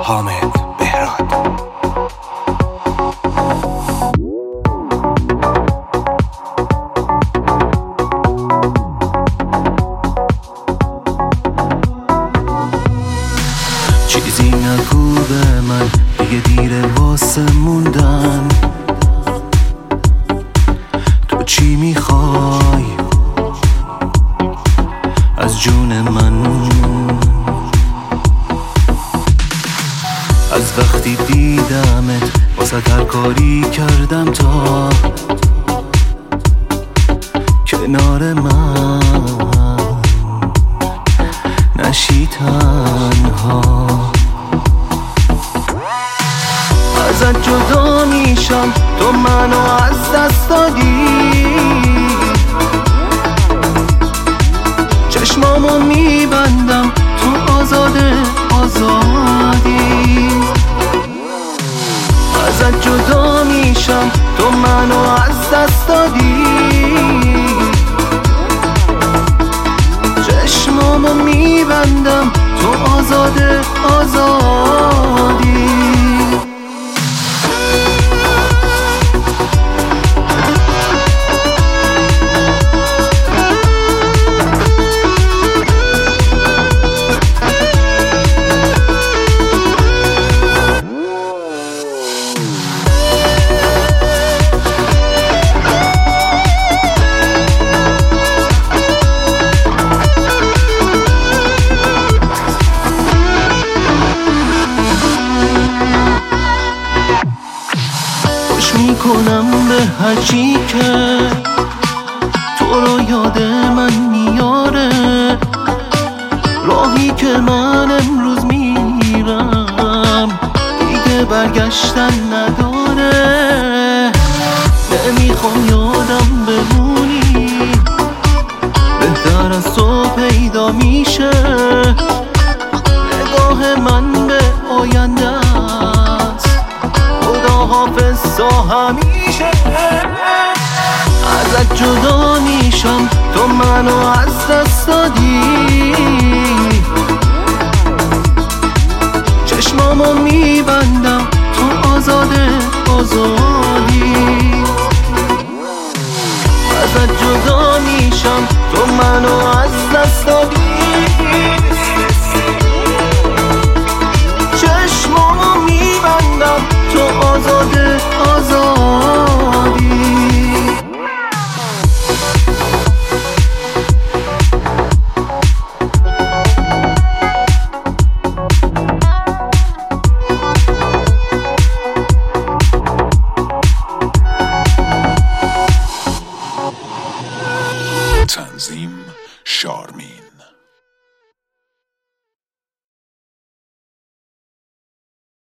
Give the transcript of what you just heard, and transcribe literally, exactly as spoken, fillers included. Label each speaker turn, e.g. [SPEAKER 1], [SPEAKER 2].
[SPEAKER 1] حامد بهراد. چیزی نگو به من دیگه دیره واسه موندن. تو چی میخوای از جون من؟ از وقتی دیدمت واسه هر کاری کردم تا کنار من نشی تنها. ازت جدا میشم تو منو از دست دادی. چشمامو میبندم تو آزاده آزادی. ازت جدا میشم تو منو از دست دادی. چشمامو میبندم تو آزاده آزادی. میکنم به هرچی که تو رو یاد من میاره. راهی که من امروز میرم دیگه برگشتن نداره. نمیخوام یادم بمونی، بهتر از تو پیدا میشه. نگاه من به آینده است، خدا حافظ تا همیشه. ازت جدا میشم تو منو از دست دادی. چشمامو میبندم تو آزاده آزادی. ازت جدا میشم تو منو از دست دادی.